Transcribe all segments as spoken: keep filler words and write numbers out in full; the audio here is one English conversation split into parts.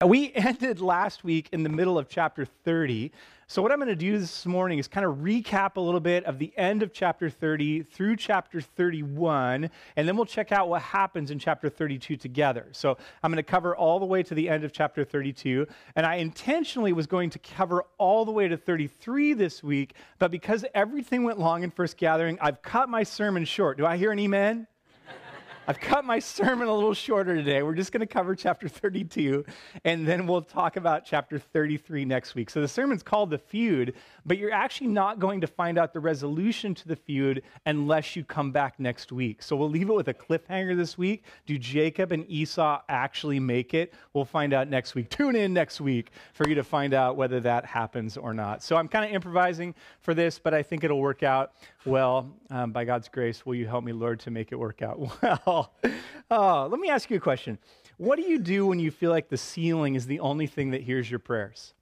We ended last week in the middle of chapter thirty. So what I'm going to do this morning is kind of recap a little bit of the end of chapter thirty through chapter thirty-one, and then we'll check out what happens in chapter thirty-two together. So I'm going to cover all the way to the end of chapter thirty-two, and I intentionally was going to cover all the way to thirty-three this week, but because everything went long in First Gathering, I've cut my sermon short. Do I hear an amen? I've cut my sermon a little shorter today. We're just going to cover chapter thirty-two, and then we'll talk about chapter thirty-three next week. So the sermon's called The Feud, but you're actually not going to find out the resolution to the feud unless you come back next week. So we'll leave it with a cliffhanger this week. Do Jacob and Esau actually make it? We'll find out next week. Tune in next week for you to find out whether that happens or not. So I'm kind of improvising for this, but I think it'll work out well. Um, by God's grace, will you help me, Lord, to make it work out well? Oh, let me ask you a question. What do you do when you feel like the ceiling is the only thing that hears your prayers?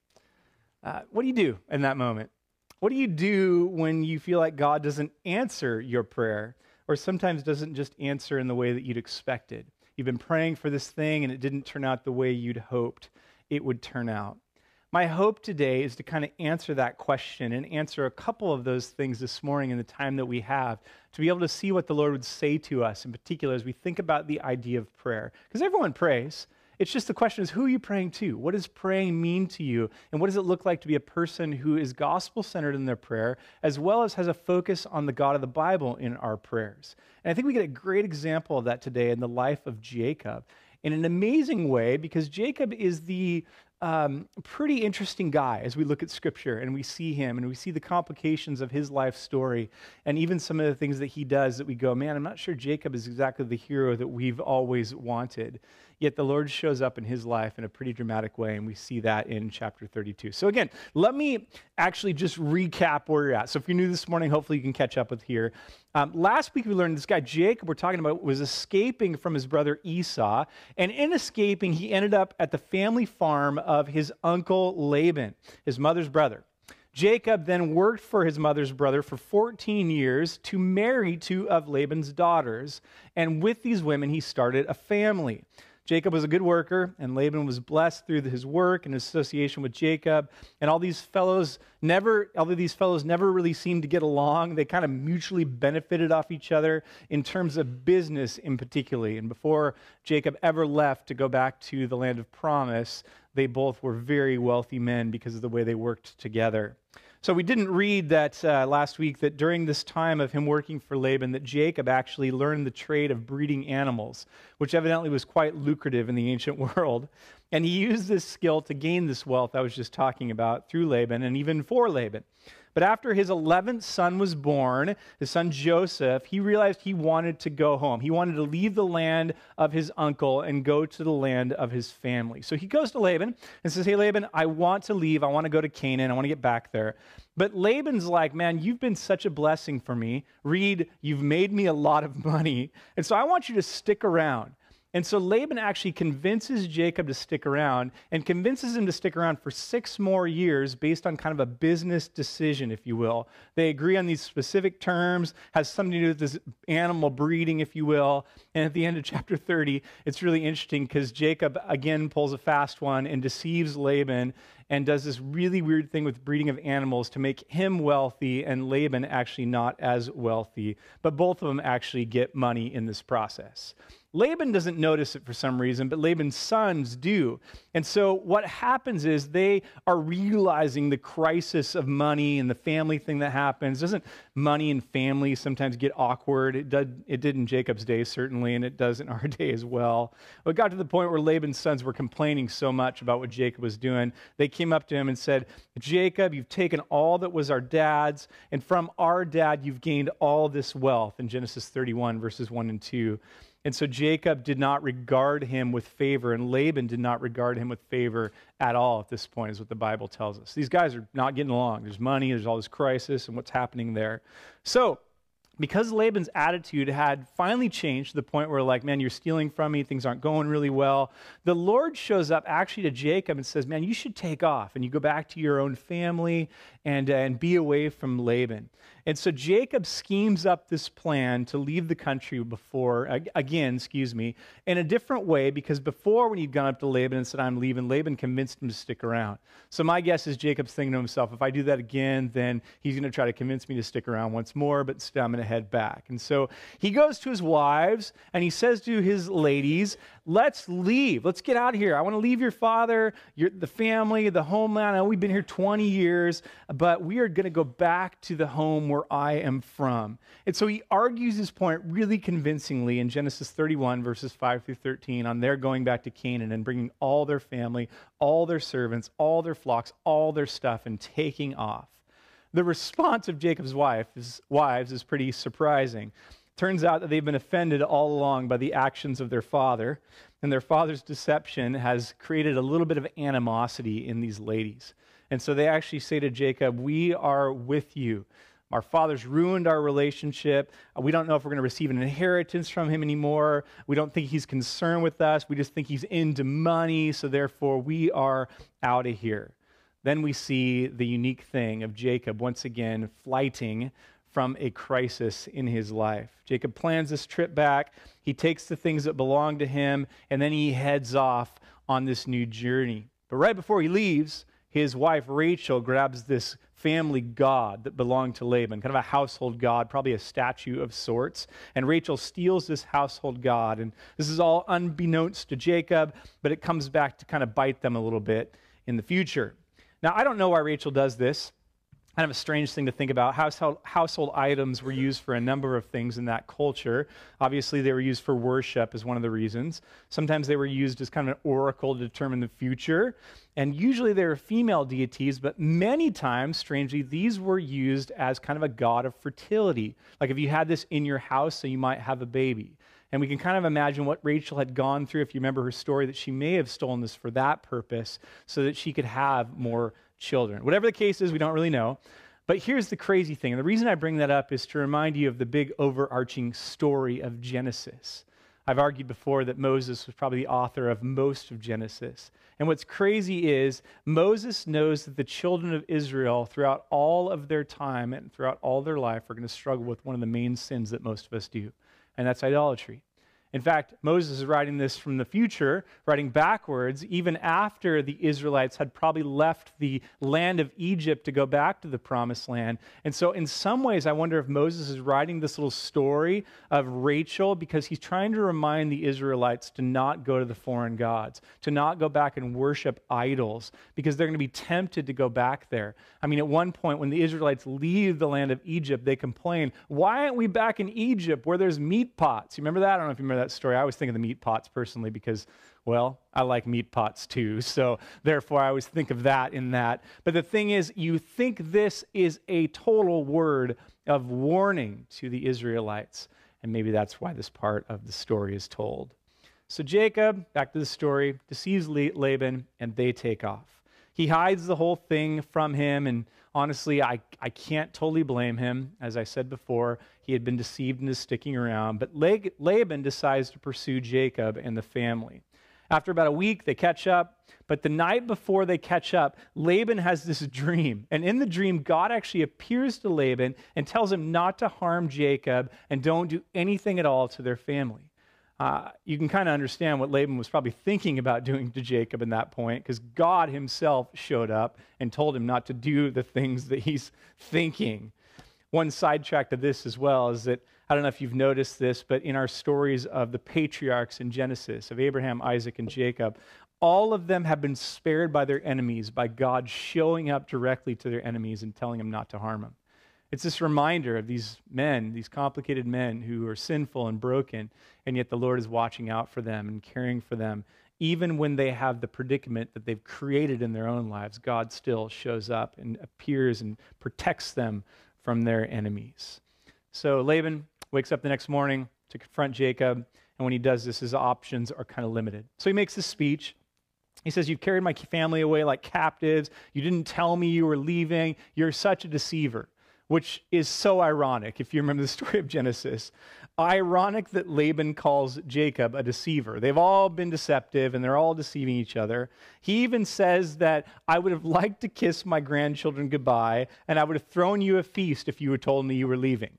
Uh, what do you do in that moment? What do you do when you feel like God doesn't answer your prayer, or sometimes doesn't just answer in the way that you'd expected? You've been praying for this thing and it didn't turn out the way you'd hoped it would turn out. My hope today is to kind of answer that question and answer a couple of those things this morning in the time that we have, to be able to see what the Lord would say to us, in particular as we think about the idea of prayer. Because everyone prays. It's just the question is, who are you praying to? What does praying mean to you? And what does it look like to be a person who is gospel-centered in their prayer, as well as has a focus on the God of the Bible in our prayers? And I think we get a great example of that today in the life of Jacob, in an amazing way, because Jacob is the Um, pretty interesting guy as we look at Scripture and we see him and we see the complications of his life story and even some of the things that he does that we go, man, I'm not sure Jacob is exactly the hero that we've always wanted. Yet the Lord shows up in his life in a pretty dramatic way, and we see that in chapter thirty-two. So again, let me actually just recap where you're at. So if you're new this morning, hopefully you can catch up with here. Um, last week we learned this guy Jacob we're talking about was escaping from his brother Esau, and in escaping he ended up at the family farm of his uncle Laban, his mother's brother. Jacob then worked for his mother's brother for fourteen years to marry two of Laban's daughters, and with these women he started a family. Jacob was a good worker, and Laban was blessed through his work and his association with Jacob. And all these fellows never, although these fellows never really seemed to get along, they kind of mutually benefited off each other in terms of business in particular. And before Jacob ever left to go back to the land of promise, they both were very wealthy men because of the way they worked together. So we didn't read that uh, last week that during this time of him working for Laban that Jacob actually learned the trade of breeding animals, which evidently was quite lucrative in the ancient world. And he used this skill to gain this wealth I was just talking about through Laban and even for Laban. But after his eleventh son was born, his son Joseph, he realized he wanted to go home. He wanted to leave the land of his uncle and go to the land of his family. So he goes to Laban and says, hey, Laban, I want to leave. I want to go to Canaan. I want to get back there. But Laban's like, man, you've been such a blessing for me. Read, you've made me a lot of money. And so I want you to stick around. And so Laban actually convinces Jacob to stick around and convinces him to stick around for six more years based on kind of a business decision, if you will. They agree on these specific terms, has something to do with this animal breeding, if you will. And at the end of chapter thirty, it's really interesting because Jacob again pulls a fast one and deceives Laban and does this really weird thing with breeding of animals to make him wealthy and Laban actually not as wealthy. But both of them actually get money in this process. Laban doesn't notice it for some reason, but Laban's sons do. And so what happens is they are realizing the crisis of money and the family thing that happens. Doesn't money and family sometimes get awkward? It did, it did in Jacob's day, certainly, and it does in our day as well. It got to the point where Laban's sons were complaining so much about what Jacob was doing. They came up to him and said, Jacob, you've taken all that was our dad's, and from our dad you've gained all this wealth, in Genesis thirty-one, verses one and two. And so Jacob did not regard him with favor, and Laban did not regard him with favor at all at this point, is what the Bible tells us. These guys are not getting along. There's money, there's all this crisis, and what's happening there. So because Laban's attitude had finally changed to the point where, like, man, you're stealing from me, things aren't going really well, the Lord shows up actually to Jacob and says, man, you should take off, and you go back to your own family and, uh, and be away from Laban. And so Jacob schemes up this plan to leave the country before, again, excuse me, in a different way, because before when he'd gone up to Laban and said, I'm leaving, Laban convinced him to stick around. So my guess is Jacob's thinking to himself, if I do that again, then he's going to try to convince me to stick around once more, but instead I'm going to head back. And so he goes to his wives and he says to his ladies, let's leave. Let's get out of here. I want to leave your father, your, the family, the homeland. I know we've been here twenty years, but we are going to go back to the home where I am from. And so he argues his point really convincingly in Genesis thirty-one, verses five through thirteen, on their going back to Canaan and bringing all their family, all their servants, all their flocks, all their stuff, and taking off. The response of Jacob's wife is, wives is pretty surprising. Turns out that they've been offended all along by the actions of their father, and their father's deception has created a little bit of animosity in these ladies. And so they actually say to Jacob, we are with you. Our father's ruined our relationship. We don't know if we're going to receive an inheritance from him anymore. We don't think he's concerned with us. We just think he's into money, so therefore we are out of here. Then we see the unique thing of Jacob once again flighting from a crisis in his life. Jacob plans this trip back. He takes the things that belong to him, and then he heads off on this new journey. But right before he leaves, his wife Rachel grabs this family god that belonged to Laban, kind of a household god, probably a statue of sorts. And Rachel steals this household god. And this is all unbeknownst to Jacob, but it comes back to kind of bite them a little bit in the future. Now, I don't know why Rachel does this. Kind of a strange thing to think about. Household, household items were used for a number of things in that culture. Obviously, they were used for worship as one of the reasons. Sometimes they were used as kind of an oracle to determine the future. And usually they were female deities, but many times, strangely, these were used as kind of a god of fertility. Like if you had this in your house, so you might have a baby. And we can kind of imagine what Rachel had gone through, if you remember her story, that she may have stolen this for that purpose so that she could have more children. Whatever the case is, we don't really know. But here's the crazy thing. And the reason I bring that up is to remind you of the big overarching story of Genesis. I've argued before that Moses was probably the author of most of Genesis. And what's crazy is Moses knows that the children of Israel throughout all of their time and throughout all their life are going to struggle with one of the main sins that most of us do, and that's idolatry. In fact, Moses is writing this from the future, writing backwards, even after the Israelites had probably left the land of Egypt to go back to the promised land. And so in some ways, I wonder if Moses is writing this little story of Rachel because he's trying to remind the Israelites to not go to the foreign gods, to not go back and worship idols, because they're going to be tempted to go back there. I mean, at one point, when the Israelites leave the land of Egypt, they complain, why aren't we back in Egypt where there's meat pots? You remember that? I don't know if you remember that story. I always think of the meat pots personally because, well, I like meat pots too. So therefore, I always think of that in that. But the thing is, you think this is a total word of warning to the Israelites. And maybe that's why this part of the story is told. So Jacob, back to the story, deceives Laban and they take off. He hides the whole thing from him, and honestly, I, I can't totally blame him. As I said before, he had been deceived into sticking around. But Laban decides to pursue Jacob and the family. After about a week, they catch up. But the night before they catch up, Laban has this dream. And in the dream, God actually appears to Laban and tells him not to harm Jacob and don't do anything at all to their family. Uh, you can kind of understand what Laban was probably thinking about doing to Jacob in that point, because God himself showed up and told him not to do the things that he's thinking. One sidetrack to this as well is that, I don't know if you've noticed this, but in our stories of the patriarchs in Genesis, of Abraham, Isaac, and Jacob, all of them have been spared by their enemies, by God showing up directly to their enemies and telling them not to harm them. It's this reminder of these men, these complicated men who are sinful and broken, and yet the Lord is watching out for them and caring for them. Even when they have the predicament that they've created in their own lives, God still shows up and appears and protects them from their enemies. So Laban wakes up the next morning to confront Jacob, and when he does this, his options are kind of limited. So he makes this speech. He says, you've carried my family away like captives. You didn't tell me you were leaving. You're such a deceiver. which is so ironic if you remember the story of Genesis. Ironic that Laban calls Jacob a deceiver. They've all been deceptive and they're all deceiving each other. He even says that I would have liked to kiss my grandchildren goodbye and I would have thrown you a feast if you had told me you were leaving.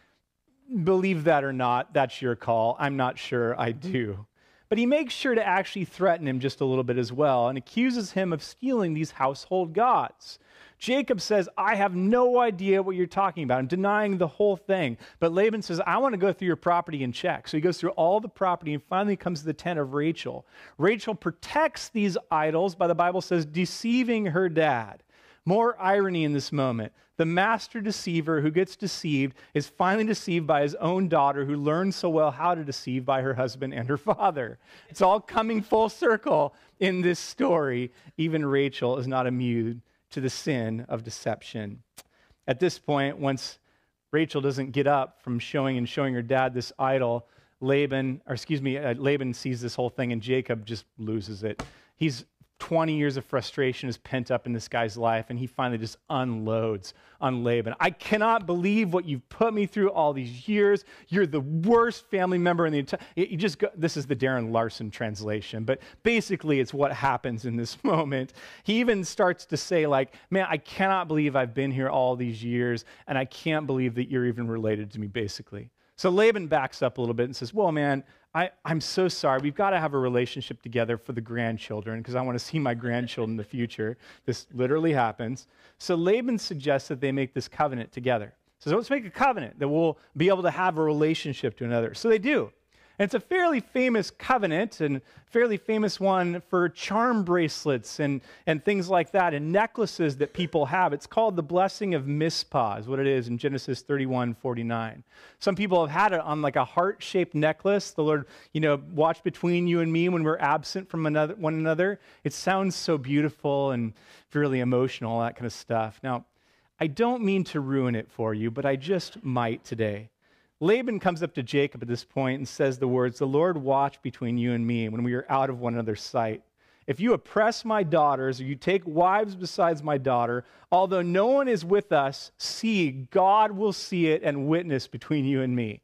Believe that or not, that's your call. I'm not sure I do. But he makes sure to actually threaten him just a little bit as well and accuses him of stealing these household gods. Jacob says, I have no idea what you're talking about. I'm denying the whole thing. But Laban says, I want to go through your property and check. So he goes through all the property and finally comes to the tent of Rachel. Rachel protects these idols, by the Bible says, deceiving her dad. More irony in this moment. The master deceiver who gets deceived is finally deceived by his own daughter who learned so well how to deceive by her husband and her father. It's all coming full circle in this story. Even Rachel is not immune to the sin of deception. At this point, once Rachel doesn't get up from showing and showing her dad this idol, Laban, or excuse me, uh, Laban sees this whole thing and Jacob just loses it. He's twenty years of frustration is pent up in this guy's life, and he finally just unloads on Laban. I cannot believe what you've put me through all these years. You're the worst family member in the entire... You just go, this is the Darren Larson translation, but basically it's what happens in this moment. He even starts to say like, man, I cannot believe I've been here all these years, and I can't believe that you're even related to me, basically. So Laban backs up a little bit and says, well, man, I, I'm so sorry. We've got to have a relationship together for the grandchildren because I want to see my grandchildren in the future. This literally happens. So Laban suggests that they make this covenant together. So let's make a covenant that we'll be able to have a relationship to another. So they do. And it's a fairly famous covenant and fairly famous one for charm bracelets and, and things like that and necklaces that people have. It's called the blessing of Mizpah is what it is in Genesis thirty-one forty-nine. Some people have had it on like a heart-shaped necklace. The Lord, you know, watch between you and me when we're absent from another, one another. It sounds so beautiful and really emotional, all that kind of stuff. Now, I don't mean to ruin it for you, but I just might today. Laban comes up to Jacob at this point and says the words, the Lord watch between you and me when we are out of one another's sight. If you oppress my daughters or you take wives besides my daughter, although no one is with us, see, God will see it and witness between you and me.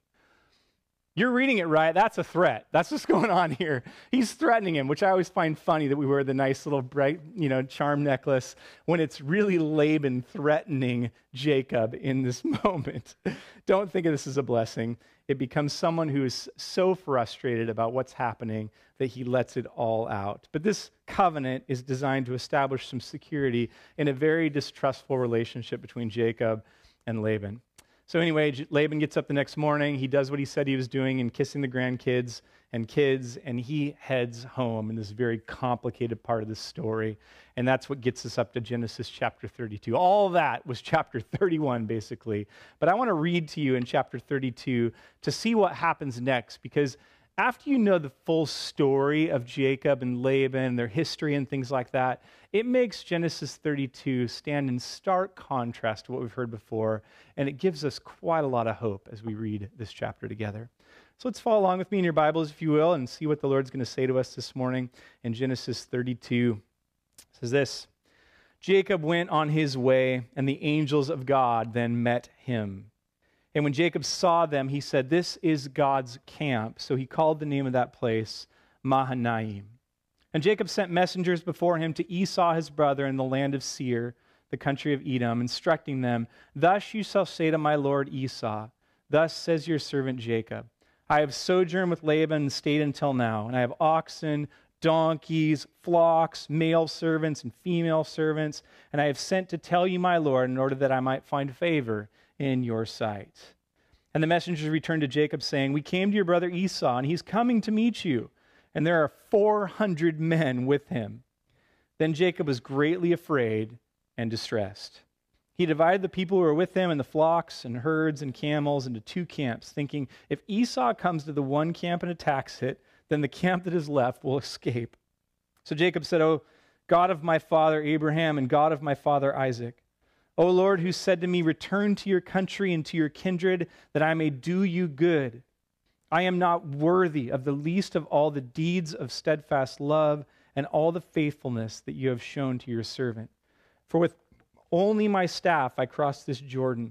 You're reading it right. That's a threat. That's what's going on here. He's threatening him, which I always find funny that we wear the nice little bright, you know, charm necklace when it's really Laban threatening Jacob in this moment. Don't think of this as a blessing. It becomes someone who is so frustrated about what's happening that he lets it all out. But this covenant is designed to establish some security in a very distrustful relationship between Jacob and Laban. So anyway, Laban gets up the next morning. He does what he said he was doing and kissing the grandkids and kids, and he heads home in this very complicated part of the story. And that's what gets us up to Genesis chapter thirty-two. All that was chapter thirty-one, basically. But I want to read to you in chapter thirty-two to see what happens next, because after you know the full story of Jacob and Laban, their history and things like that, it makes Genesis thirty-two stand in stark contrast to what we've heard before, and it gives us quite a lot of hope as we read this chapter together. So let's follow along with me in your Bibles, if you will, and see what the Lord's going to say to us this morning in Genesis thirty-two. It says this, Jacob went on his way, and the angels of God then met him. And when Jacob saw them, he said, this is God's camp. So he called the name of that place Mahanaim. And Jacob sent messengers before him to Esau his brother in the land of Seir, the country of Edom, instructing them, thus you shall say to my lord Esau, thus says your servant Jacob, I have sojourned with Laban and stayed until now, and I have oxen, donkeys, flocks, male servants and female servants, and I have sent to tell you my lord in order that I might find favor in your sight. And the messengers returned to Jacob, saying, we came to your brother Esau, and he's coming to meet you, and there are four hundred men with him. Then Jacob was greatly afraid and distressed. He divided the people who were with him and the flocks and herds and camels into two camps, thinking, if Esau comes to the one camp and attacks it, then the camp that is left will escape. So Jacob said, O God of my father Abraham and God of my father Isaac, O Lord, who said to me, return to your country and to your kindred, that I may do you good. I am not worthy of the least of all the deeds of steadfast love and all the faithfulness that you have shown to your servant. For with only my staff I crossed this Jordan,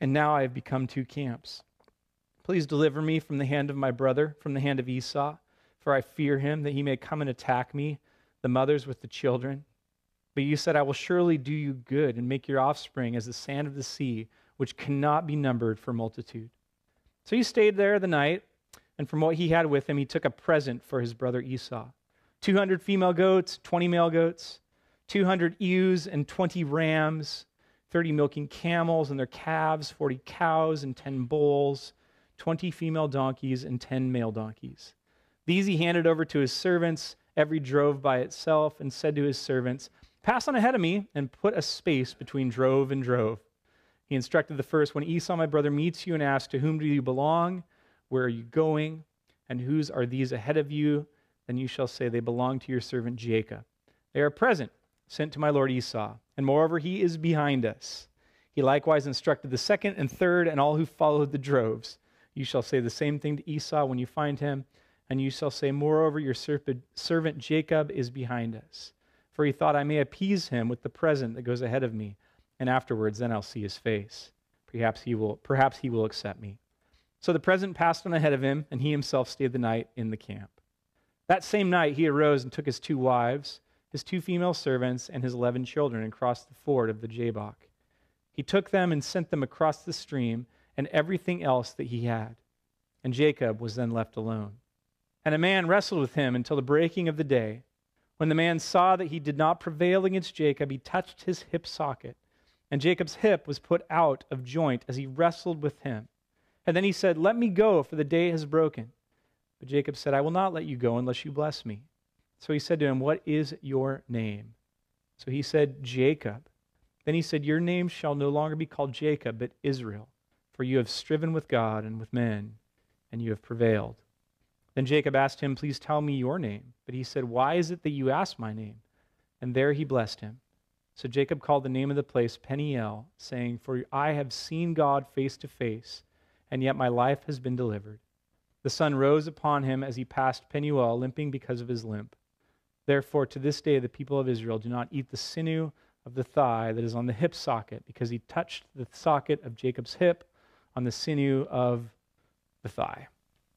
and now I have become two camps. Please deliver me from the hand of my brother, from the hand of Esau, for I fear him, that he may come and attack me, the mothers with the children. But you said, I will surely do you good and make your offspring as the sand of the sea, which cannot be numbered for multitude. So he stayed there the night, and from what he had with him, he took a present for his brother Esau. two hundred female goats, twenty male goats, two hundred ewes and twenty rams, thirty milking camels and their calves, forty cows and ten bulls, twenty female donkeys and ten male donkeys. These he handed over to his servants, every drove by itself, and said to his servants, pass on ahead of me and put a space between drove and drove. He instructed the first, when Esau, my brother, meets you and asks, to whom do you belong? Where are you going? And whose are these ahead of you? Then you shall say, they belong to your servant Jacob. They are present, sent to my lord Esau. And moreover, he is behind us. He likewise instructed the second and third and all who followed the droves. You shall say the same thing to Esau when you find him. And you shall say, moreover, your servant Jacob is behind us. For he thought, I may appease him with the present that goes ahead of me, and afterwards then I'll see his face. Perhaps he will, perhaps he will accept me. So the present passed on ahead of him, and he himself stayed the night in the camp. That same night he arose and took his two wives, his two female servants, and his eleven children, and crossed the ford of the Jabbok. He took them and sent them across the stream, and everything else that he had. And Jacob was then left alone. And a man wrestled with him until the breaking of the day. When the man saw that he did not prevail against Jacob, he touched his hip socket. And Jacob's hip was put out of joint as he wrestled with him. And then he said, let me go, for the day has broken. But Jacob said, I will not let you go unless you bless me. So he said to him, what is your name? So he said, Jacob. Then he said, your name shall no longer be called Jacob, but Israel, for you have striven with God and with men, and you have prevailed. Then Jacob asked him, please tell me your name. But he said, why is it that you ask my name? And there he blessed him. So Jacob called the name of the place Peniel, saying, for I have seen God face to face, and yet my life has been delivered. The sun rose upon him as he passed Peniel, limping because of his limp. Therefore, to this day, the people of Israel do not eat the sinew of the thigh that is on the hip socket, because he touched the socket of Jacob's hip on the sinew of the thigh.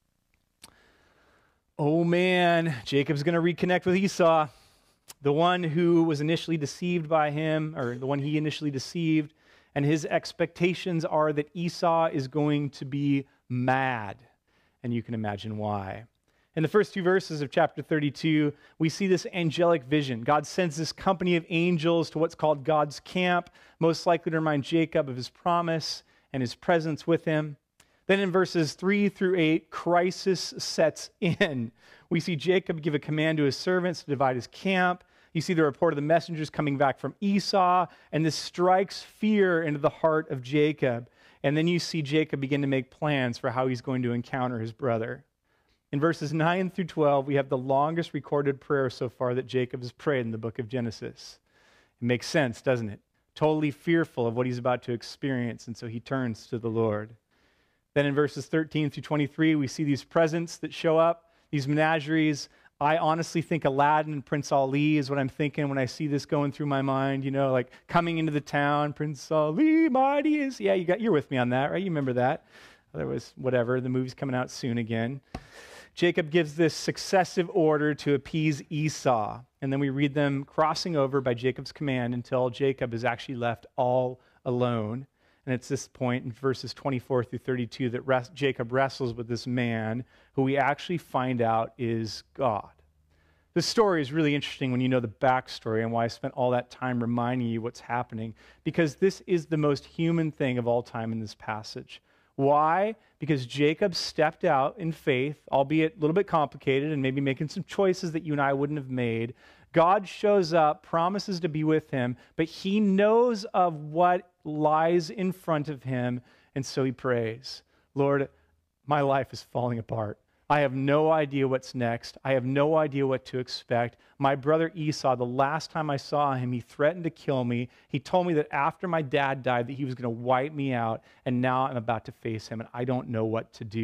Oh man, Jacob's going to reconnect with Esau, the one who was initially deceived by him, or the one he initially deceived, and his expectations are that Esau is going to be mad, and you can imagine why. In the first two verses of chapter thirty-two, we see this angelic vision. God sends this company of angels to what's called God's camp, most likely to remind Jacob of his promise and his presence with him. Then in verses three through eight, crisis sets in. We see Jacob give a command to his servants to divide his camp. You see the report of the messengers coming back from Esau, and this strikes fear into the heart of Jacob. And then you see Jacob begin to make plans for how he's going to encounter his brother. In verses nine through twelve, we have the longest recorded prayer so far that Jacob has prayed in the book of Genesis. It makes sense, doesn't it? Totally fearful of what he's about to experience, and so he turns to the Lord. Then in verses thirteen through twenty-three, we see these presents that show up, these menageries. I honestly think Aladdin and Prince Ali is what I'm thinking when I see this going through my mind, you know, like coming into the town, Prince Ali, mighty is. Yeah, you got, you're with me on that, right? You remember that. There was whatever, the movie's coming out soon again. Jacob gives this successive order to appease Esau, and then we read them crossing over by Jacob's command until Jacob is actually left all alone. And it's this point in verses twenty-four through thirty-two that rest, Jacob wrestles with this man who we actually find out is God. This story is really interesting when you know the backstory and why I spent all that time reminding you what's happening, because this is the most human thing of all time in this passage. Why? Because Jacob stepped out in faith, albeit a little bit complicated and maybe making some choices that you and I wouldn't have made. God shows up, promises to be with him, but he knows of what lies in front of him, and so he prays, Lord, my life is falling apart. I have no idea what's next. I have no idea what to expect. My brother Esau, the last time I saw him, he threatened to kill me. He told me that after my dad died that he was going to wipe me out, and now I'm about to face him, and I don't know what to do.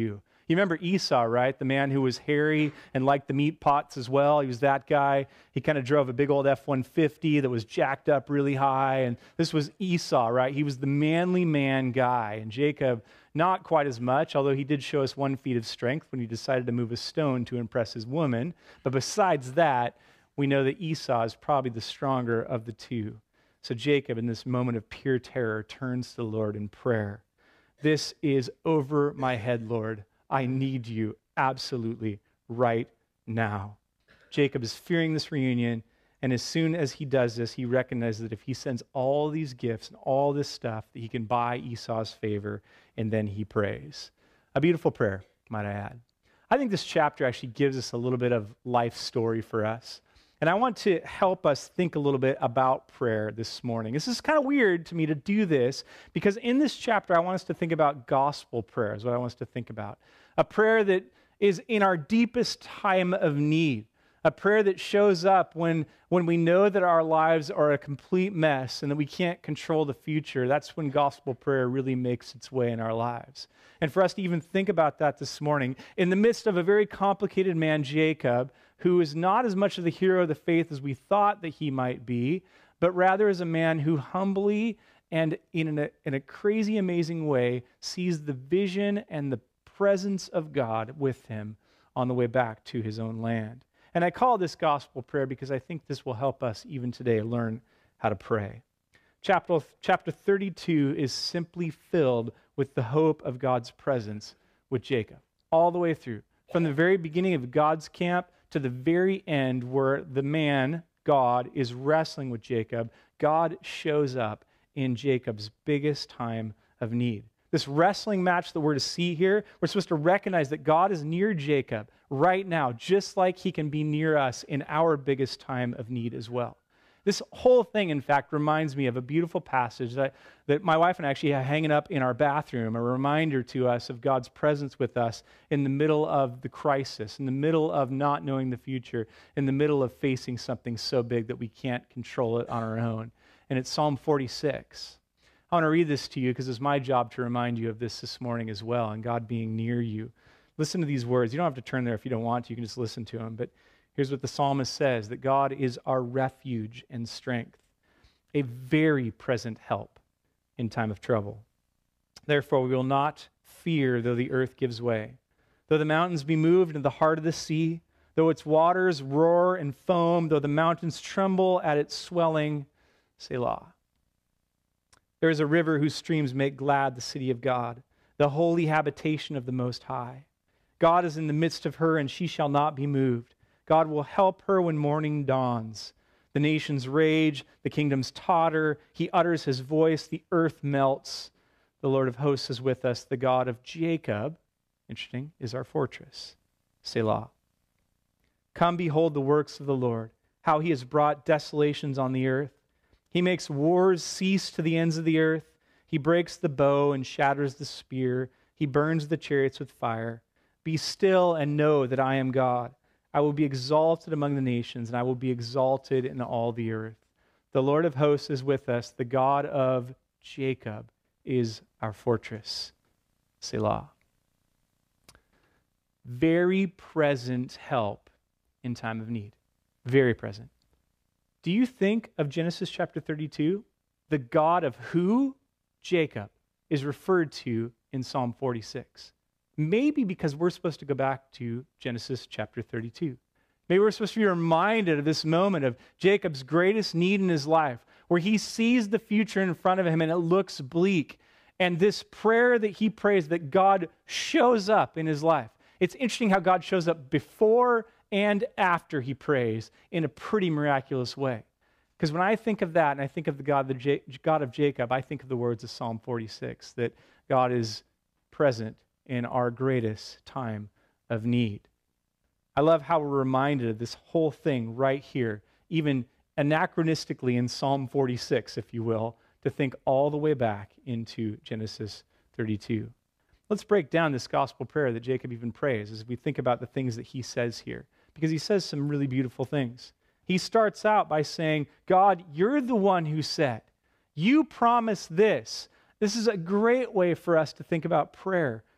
You remember Esau, right? The man who was hairy and liked the meat pots as well. He was that guy. He kind of drove a big old F one fifty that was jacked up really high. And this was Esau, right? He was the manly man guy. And Jacob, not quite as much, although he did show us one feat of strength when he decided to move a stone to impress his woman. But besides that, we know that Esau is probably the stronger of the two. So Jacob, in this moment of pure terror, turns to the Lord in prayer. This is over my head, Lord. I need you absolutely right now. Jacob is fearing this reunion, and as soon as he does this, he recognizes that if he sends all these gifts and all this stuff, that he can buy Esau's favor, and then he prays. A beautiful prayer, might I add. I think this chapter actually gives us a little bit of life story for us. And I want to help us think a little bit about prayer this morning. This is kind of weird to me to do this because in this chapter, I want us to think about gospel prayer is what I want us to think about. A prayer that is in our deepest time of need. A prayer that shows up when, when we know that our lives are a complete mess and that we can't control the future. That's when gospel prayer really makes its way in our lives. And for us to even think about that this morning, in the midst of a very complicated man, Jacob, who is not as much of the hero of the faith as we thought that he might be, but rather is a man who humbly and in a, in a crazy, amazing way sees the vision and the presence of God with him on the way back to his own land. And I call this gospel prayer because I think this will help us even today learn how to pray. Chapter, chapter thirty-two is simply filled with the hope of God's presence with Jacob, all the way through. From the very beginning of God's camp to the very end where the man, God, is wrestling with Jacob, God shows up in Jacob's biggest time of need. This wrestling match that we're to see here, we're supposed to recognize that God is near Jacob right now, just like he can be near us in our biggest time of need as well. This whole thing, in fact, reminds me of a beautiful passage that, that my wife and I actually have hanging up in our bathroom, a reminder to us of God's presence with us in the middle of the crisis, in the middle of not knowing the future, in the middle of facing something so big that we can't control it on our own. And it's Psalm forty-six. I want to read this to you because it's my job to remind you of this this morning as well, and God being near you. Listen to these words. You don't have to turn there if you don't want to. You can just listen to them. But here's what the psalmist says, that God is our refuge and strength, a very present help in time of trouble. Therefore, we will not fear though the earth gives way, though the mountains be moved into the heart of the sea, though its waters roar and foam, though the mountains tremble at its swelling. Selah. There is a river whose streams make glad the city of God, the holy habitation of the Most High. God is in the midst of her, and she shall not be moved. God will help her when morning dawns. The nations rage, the kingdoms totter. He utters his voice, the earth melts. The Lord of hosts is with us. The God of Jacob, interesting, is our fortress. Selah. Come behold the works of the Lord, how he has brought desolations on the earth. He makes wars cease to the ends of the earth. He breaks the bow and shatters the spear. He burns the chariots with fire. Be still and know that I am God. I will be exalted among the nations, and I will be exalted in all the earth. The Lord of hosts is with us. The God of Jacob is our fortress. Selah. Very present help in time of need. Very present. Do you think of Genesis chapter thirty-two? The God of who? Jacob is referred to in Psalm forty-six. Maybe because we're supposed to go back to Genesis chapter thirty-two. Maybe we're supposed to be reminded of this moment of Jacob's greatest need in his life, where he sees the future in front of him and it looks bleak. And this prayer that he prays, that God shows up in his life. It's interesting how God shows up before and after he prays in a pretty miraculous way. Because when I think of that, and I think of the God, the J- God of Jacob, I think of the words of Psalm forty-six, that God is present in our greatest time of need. I love how we're reminded of this whole thing right here, even anachronistically in Psalm forty-six, if you will, to think all the way back into Genesis thirty-two. Let's break down this gospel prayer that Jacob even prays as we think about the things that he says here, because he says some really beautiful things. He starts out by saying, God, you're the one who said, you promised this. This is a great way for us to think about prayer.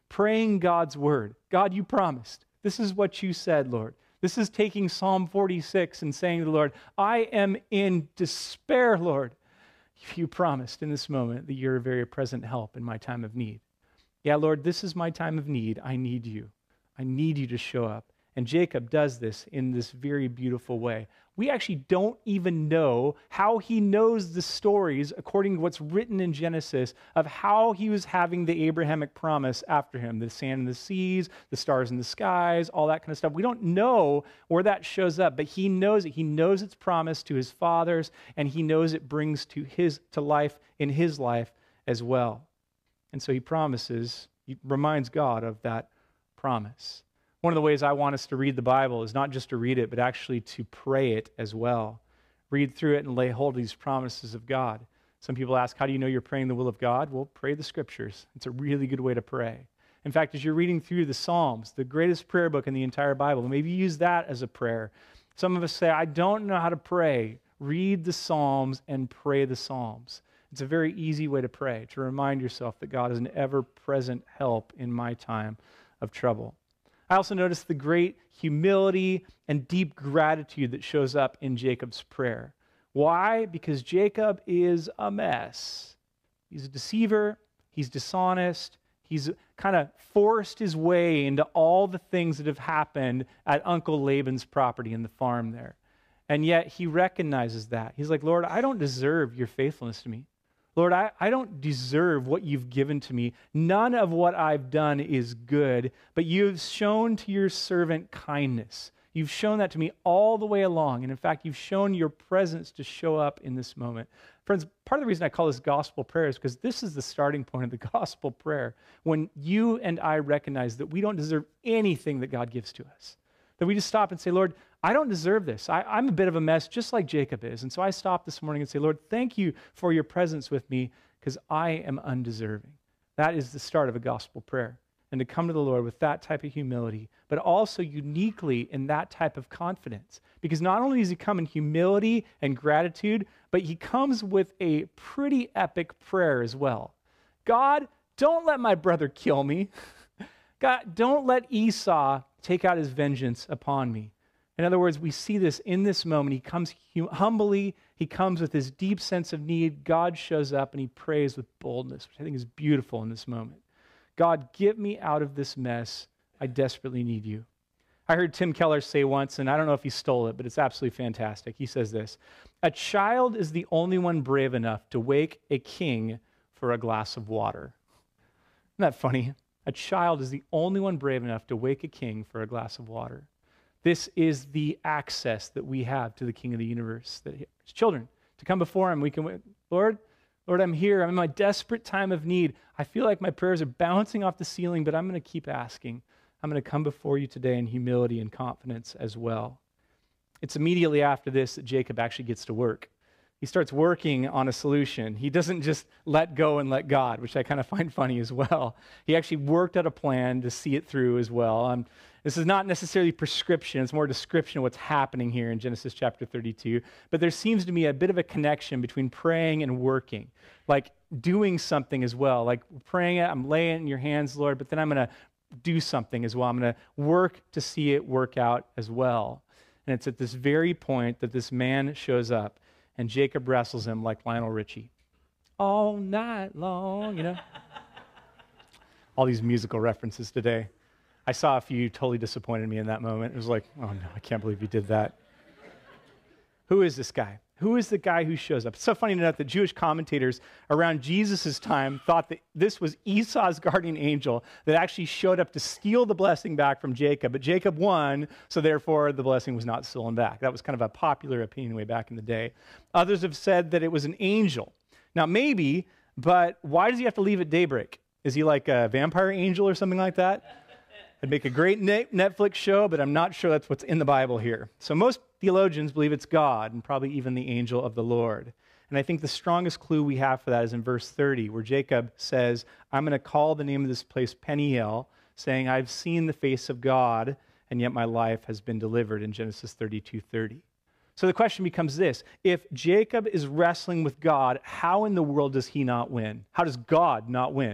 praying God's word. God, you promised. This is what you said, Lord. This is taking Psalm forty-six and saying to the Lord, I am in despair, Lord. You promised in this moment that you're a very present help in my time of need. Yeah, Lord, this is my time of need. I need you. I need you to show up. And Jacob does this in this very beautiful way. We actually don't even know how he knows the stories, according to what's written in Genesis, of how he was having the Abrahamic promise after him, the sand in the seas, the stars in the skies, all that kind of stuff. We don't know where that shows up, but he knows it. He knows it's promised to his fathers, and he knows it brings to his to life in his life as well. And so he promises, he reminds God of that promise. One of the ways I want us to read the Bible is not just to read it, but actually to pray it as well. Read through it and lay hold of these promises of God. Some people ask, how do you know you're praying the will of God? Well, pray the scriptures. It's a really good way to pray. In fact, as you're reading through the Psalms, the greatest prayer book in the entire Bible, maybe use that as a prayer. Some of us say, I don't know how to pray. Read the Psalms and pray the Psalms. It's a very easy way to pray, to remind yourself that God is an ever-present help in my time of trouble. I also noticed the great humility and deep gratitude that shows up in Jacob's prayer. Why? Because Jacob is a mess. He's a deceiver. He's dishonest. He's kind of forced his way into all the things that have happened at Uncle Laban's property in the farm there. And yet he recognizes that. He's like, Lord, I don't deserve your faithfulness to me. Lord, I, I don't deserve what you've given to me. None of what I've done is good, but you've shown to your servant kindness. You've shown that to me all the way along. And in fact, you've shown your presence to show up in this moment. Friends, part of the reason I call this gospel prayer is because this is the starting point of the gospel prayer. When you and I recognize that we don't deserve anything that God gives to us. That we just stop and say, Lord, I don't deserve this. I, I'm a bit of a mess, just like Jacob is. And so I stop this morning and say, Lord, thank you for your presence with me because I am undeserving. That is the start of a gospel prayer. And to come to the Lord with that type of humility, but also uniquely in that type of confidence. Because not only does he come in humility and gratitude, but he comes with a pretty epic prayer as well. God, don't let my brother kill me. God, don't let Esau take out his vengeance upon me. In other words, we see this in this moment. He comes hum- humbly. He comes with his deep sense of need. God shows up and he prays with boldness, which I think is beautiful in this moment. God, get me out of this mess. I desperately need you. I heard Tim Keller say once, and I don't know if he stole it, but it's absolutely fantastic. He says this, a child is the only one brave enough to wake a king for a glass of water. Isn't that funny? A child is the only one brave enough to wake a king for a glass of water. This is the access that we have to the King of the universe. That as children, to come before him, we can, Lord, Lord, I'm here. I'm in my desperate time of need. I feel like my prayers are bouncing off the ceiling, but I'm going to keep asking. I'm going to come before you today in humility and confidence as well. It's immediately after this that Jacob actually gets to work. He starts working on a solution. He doesn't just let go and let God, which I kind of find funny as well. He actually worked out a plan to see it through as well. Um, this is not necessarily prescription. It's more description of what's happening here in Genesis chapter thirty-two. But there seems to be a bit of a connection between praying and working, like doing something as well. Like praying it, I'm laying it in your hands, Lord, but then I'm going to do something as well. I'm going to work to see it work out as well. And it's at this very point that this man shows up. And Jacob wrestles him like Lionel Richie. All night long, you know? All these musical references today. I saw a few totally disappointed me in that moment. It was like, oh no, I can't believe he did that. Who is this guy? Who is the guy who shows up? It's so funny to note that Jewish commentators around Jesus' time thought that this was Esau's guardian angel that actually showed up to steal the blessing back from Jacob. But Jacob won, so therefore the blessing was not stolen back. That was kind of a popular opinion way back in the day. Others have said that it was an angel. Now maybe, but why does he have to leave at daybreak? Is he like a vampire angel or something like that? It'd make a great Netflix show, but I'm not sure that's what's in the Bible here. So most theologians believe it's God and probably even the angel of the Lord. And I think the strongest clue we have for that is in verse thirty, where Jacob says, I'm going to call the name of this place Peniel, saying, I've seen the face of God, and yet my life has been delivered in Genesis thirty-two thirty. So the question becomes this, if Jacob is wrestling with God, how in the world does he not win? How does God not win?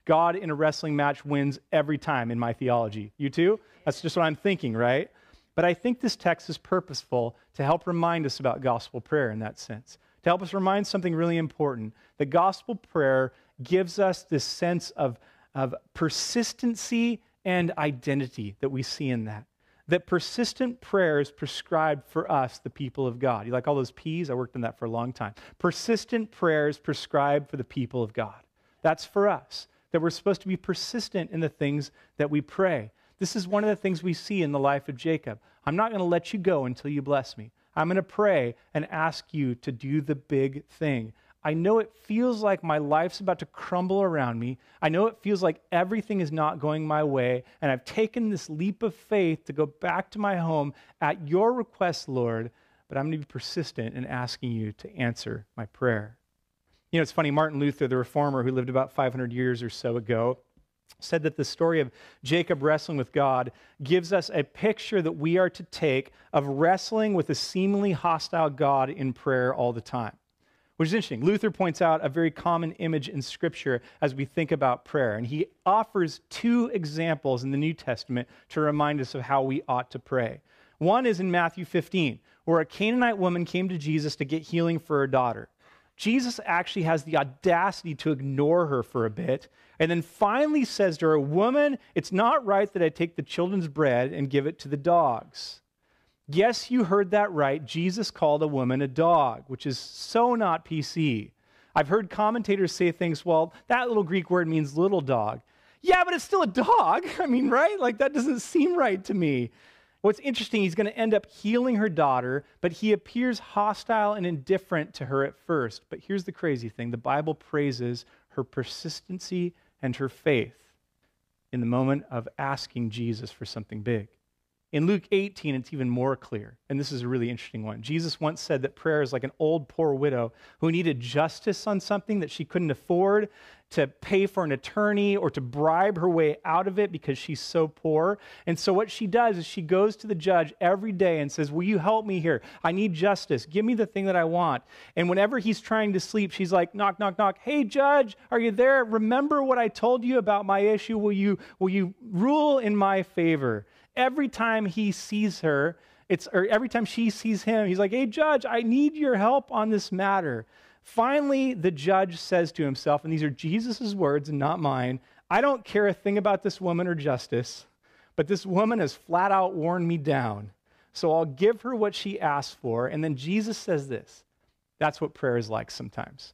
God in a wrestling match wins every time in my theology. You too? That's just what I'm thinking, right? But I think this text is purposeful to help remind us about gospel prayer in that sense, to help us remind something really important. The gospel prayer gives us this sense of, of persistency and identity that we see in that. That persistent prayer is prescribed for us, the people of God. You like all those P's? I worked on that for a long time. Persistent prayer is prescribed for the people of God. That's for us, that we're supposed to be persistent in the things that we pray. This is one of the things we see in the life of Jacob. I'm not going to let you go until you bless me. I'm going to pray and ask you to do the big thing. I know it feels like my life's about to crumble around me. I know it feels like everything is not going my way, and I've taken this leap of faith to go back to my home at your request, Lord, but I'm going to be persistent in asking you to answer my prayer. You know, it's funny, Martin Luther, the reformer who lived about five hundred years or so ago, said that the story of Jacob wrestling with God gives us a picture that we are to take of wrestling with a seemingly hostile God in prayer all the time. Which is interesting. Luther points out a very common image in Scripture as we think about prayer. And he offers two examples in the New Testament to remind us of how we ought to pray. One is in Matthew fifteen, where a Canaanite woman came to Jesus to get healing for her daughter. Jesus actually has the audacity to ignore her for a bit, and then finally says to her, "Woman, it's not right that I take the children's bread and give it to the dogs." Yes, you heard that right. Jesus called a woman a dog, which is so not P C. I've heard commentators say things, well, that little Greek word means little dog. Yeah, but it's still a dog. I mean, right? Like, that doesn't seem right to me. What's interesting, he's going to end up healing her daughter, but he appears hostile and indifferent to her at first. But here's the crazy thing. The Bible praises her persistency and her faith in the moment of asking Jesus for something big. In Luke eighteen, it's even more clear, and this is a really interesting one. Jesus once said that prayer is like an old poor widow who needed justice on something that she couldn't afford to pay for an attorney or to bribe her way out of it because she's so poor. And so what she does is she goes to the judge every day and says, "Will you help me here? I need justice. Give me the thing that I want." And whenever he's trying to sleep, she's like, knock, knock, knock. "Hey, judge, are you there? Remember what I told you about my issue? Will you, will you rule in my favor?" Every time he sees her, it's or every time she sees him, he's like, "Hey, judge, I need your help on this matter." Finally, the judge says to himself, and these are Jesus' words and not mine, "I don't care a thing about this woman or justice, but this woman has flat out worn me down. So I'll give her what she asked for." And then Jesus says this. That's what prayer is like sometimes.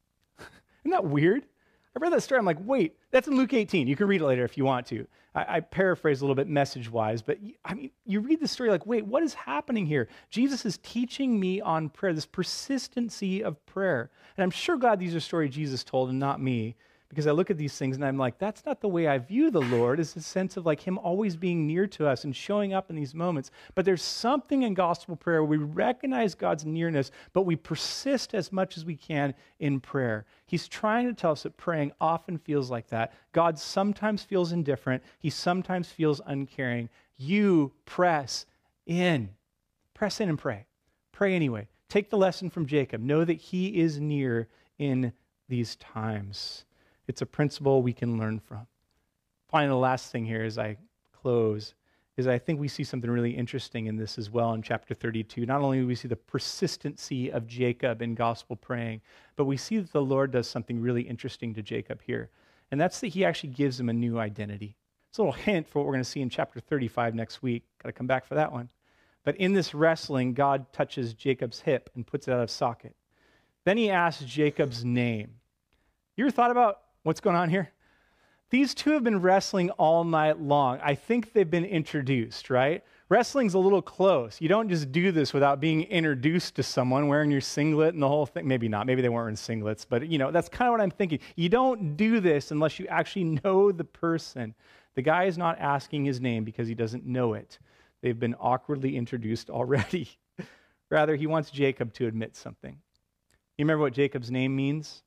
Isn't that weird? I read that story. I'm like, wait, that's in Luke eighteen. You can read it later if you want to. I, I paraphrase a little bit message-wise, but I mean, you read the story like, wait, what is happening here? Jesus is teaching me on prayer, this persistency of prayer. And I'm sure glad these are stories Jesus told and not me, because I look at these things and I'm like, that's not the way I view the Lord. It's a sense of like him always being near to us and showing up in these moments. But there's something in gospel prayer where we recognize God's nearness, but we persist as much as we can in prayer. He's trying to tell us that praying often feels like that. God sometimes feels indifferent. He sometimes feels uncaring. You press in. Press in and pray. Pray anyway. Take the lesson from Jacob. Know that he is near in these times. It's a principle we can learn from. Finally, the last thing here as I close is I think we see something really interesting in this as well in chapter thirty-two. Not only do we see the persistency of Jacob in gospel praying, but we see that the Lord does something really interesting to Jacob here. And that's that he actually gives him a new identity. It's a little hint for what we're going to see in chapter thirty-five next week. Got to come back for that one. But in this wrestling, God touches Jacob's hip and puts it out of socket. Then he asks Jacob's name. You ever thought about what's going on here? These two have been wrestling all night long. I think they've been introduced, right? Wrestling's a little close. You don't just do this without being introduced to someone wearing your singlet and the whole thing. Maybe not. Maybe they weren't in singlets, but you know, that's kind of what I'm thinking. You don't do this unless you actually know the person. The guy is not asking his name because he doesn't know it. They've been awkwardly introduced already. Rather, he wants Jacob to admit something. You remember what Jacob's name means?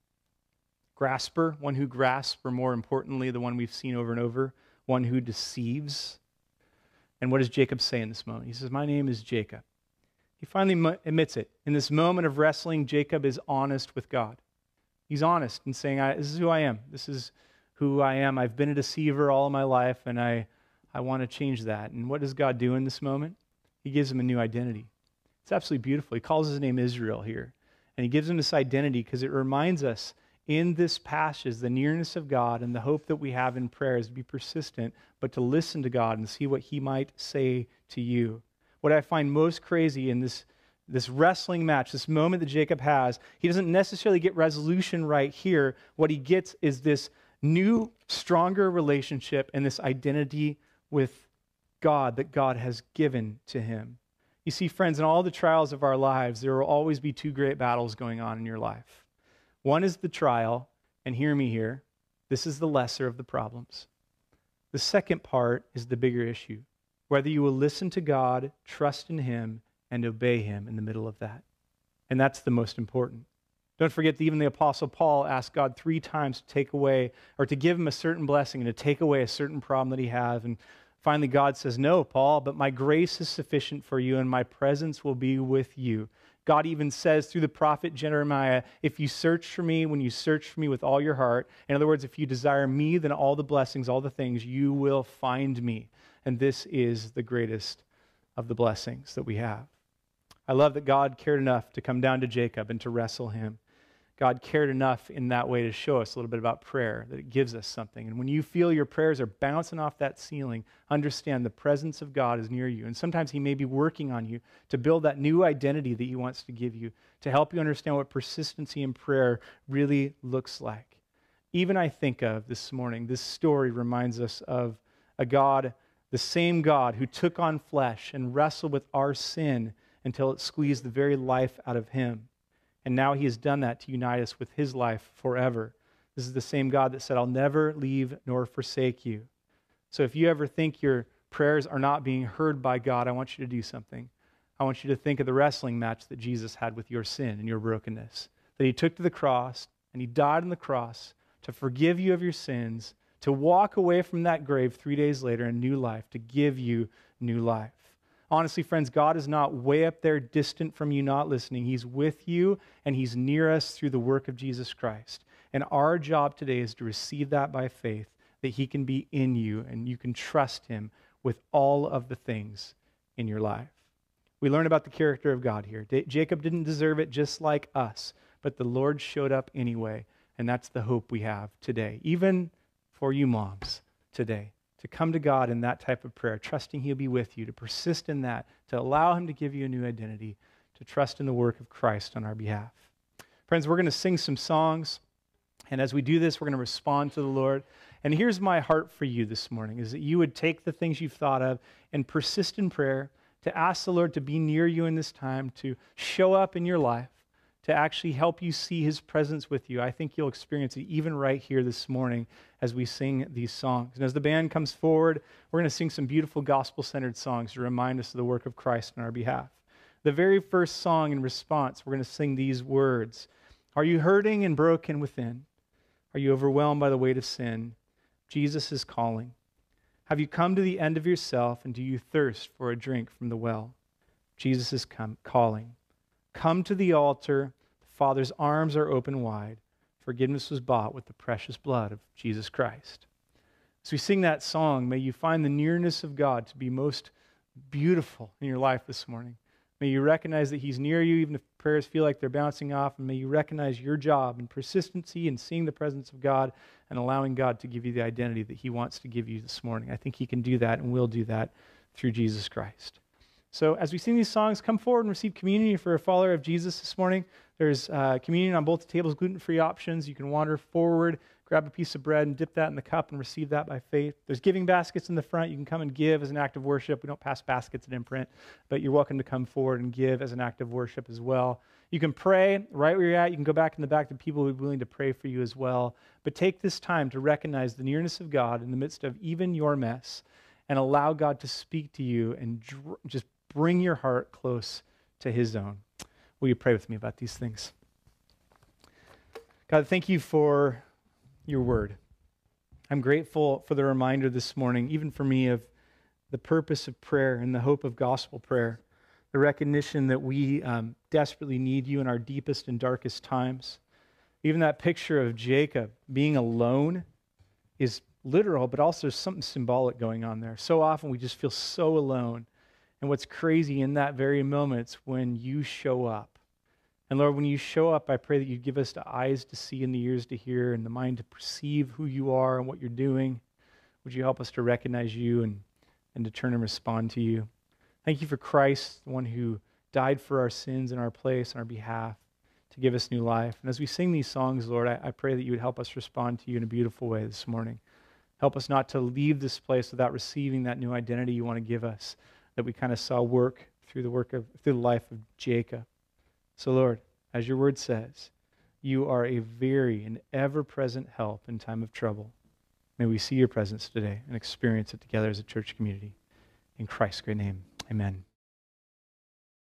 Grasper, one who grasps, or more importantly, the one we've seen over and over, one who deceives. And what does Jacob say in this moment? He says, "My name is Jacob." He finally mo- admits it. In this moment of wrestling, Jacob is honest with God. He's honest in saying, I, this is who I am. This is who I am. I've been a deceiver all of my life, and I, I want to change that. And what does God do in this moment? He gives him a new identity. It's absolutely beautiful. He calls his name Israel here. And he gives him this identity because it reminds us in this passage the nearness of God and the hope that we have in prayer is to be persistent, but to listen to God and see what he might say to you. What I find most crazy in this, this wrestling match, this moment that Jacob has, he doesn't necessarily get resolution right here. What he gets is this new, stronger relationship and this identity with God that God has given to him. You see, friends, in all the trials of our lives, there will always be two great battles going on in your life. One is the trial, and hear me here, this is the lesser of the problems. The second part is the bigger issue, whether you will listen to God, trust in him, and obey him in the middle of that. And that's the most important. Don't forget that even the Apostle Paul asked God three times to take away, or to give him a certain blessing and to take away a certain problem that he has. And finally, God says, no, Paul, but my grace is sufficient for you and my presence will be with you. God even says through the prophet Jeremiah, if you search for me, when you search for me with all your heart, in other words, if you desire me, then all the blessings, all the things, you will find me. And this is the greatest of the blessings that we have. I love that God cared enough to come down to Jacob and to wrestle him. God cared enough in that way to show us a little bit about prayer, that it gives us something. And when you feel your prayers are bouncing off that ceiling, understand the presence of God is near you. And sometimes he may be working on you to build that new identity that he wants to give you, to help you understand what persistency in prayer really looks like. Even I think of this morning, this story reminds us of a God, the same God who took on flesh and wrestled with our sin until it squeezed the very life out of him. And now he has done that to unite us with his life forever. This is the same God that said, I'll never leave nor forsake you. So if you ever think your prayers are not being heard by God, I want you to do something. I want you to think of the wrestling match that Jesus had with your sin and your brokenness. That he took to the cross and he died on the cross to forgive you of your sins, to walk away from that grave three days later in new life, to give you new life. Honestly, friends, God is not way up there distant from you not listening. He's with you and he's near us through the work of Jesus Christ. And our job today is to receive that by faith, that he can be in you and you can trust him with all of the things in your life. We learn about the character of God here. D- Jacob didn't deserve it just like us, but the Lord showed up anyway. And that's the hope we have today, even for you moms today. To come to God in that type of prayer, trusting he'll be with you, to persist in that, to allow him to give you a new identity, to trust in the work of Christ on our behalf. Friends, we're going to sing some songs, and as we do this, we're going to respond to the Lord. And here's my heart for you this morning, is that you would take the things you've thought of and persist in prayer, to ask the Lord to be near you in this time, to show up in your life, to actually help you see his presence with you. I think you'll experience it even right here this morning as we sing these songs. And as the band comes forward, we're going to sing some beautiful gospel-centered songs to remind us of the work of Christ on our behalf. The very first song in response, we're going to sing these words. Are you hurting and broken within? Are you overwhelmed by the weight of sin? Jesus is calling. Have you come to the end of yourself, and do you thirst for a drink from the well? Jesus is come, calling. Come to the altar. The Father's arms are open wide. Forgiveness was bought with the precious blood of Jesus Christ. As we sing that song, may you find the nearness of God to be most beautiful in your life this morning. May you recognize that he's near you, even if prayers feel like they're bouncing off, and may you recognize your job and persistency in seeing the presence of God and allowing God to give you the identity that he wants to give you this morning. I think he can do that and will do that through Jesus Christ. So as we sing these songs, come forward and receive communion for a follower of Jesus this morning. There's uh, communion on both tables, gluten-free options. You can wander forward, grab a piece of bread and dip that in the cup and receive that by faith. There's giving baskets in the front. You can come and give as an act of worship. We don't pass baskets at Imprint, but you're welcome to come forward and give as an act of worship as well. You can pray right where you're at. You can go back in the back to people who are willing to pray for you as well. But take this time to recognize the nearness of God in the midst of even your mess and allow God to speak to you and dr- just bring your heart close to his own. Will you pray with me about these things? God, thank you for your word. I'm grateful for the reminder this morning, even for me, of the purpose of prayer and the hope of gospel prayer, the recognition that we um, desperately need you in our deepest and darkest times. Even that picture of Jacob being alone is literal, but also something symbolic going on there. So often we just feel so alone. And what's crazy in that very moment, it's when you show up. And Lord, when you show up, I pray that you give us the eyes to see and the ears to hear and the mind to perceive who you are and what you're doing. Would you help us to recognize you and, and to turn and respond to you? Thank you for Christ, the one who died for our sins in our place, on our behalf, to give us new life. And as we sing these songs, Lord, I, I pray that you would help us respond to you in a beautiful way this morning. Help us not to leave this place without receiving that new identity you want to give us, that we kind of saw work through the work of through the life of Jacob. So Lord, as your word says, you are a very and ever-present help in time of trouble. May we see your presence today and experience it together as a church community. In Christ's great name, amen.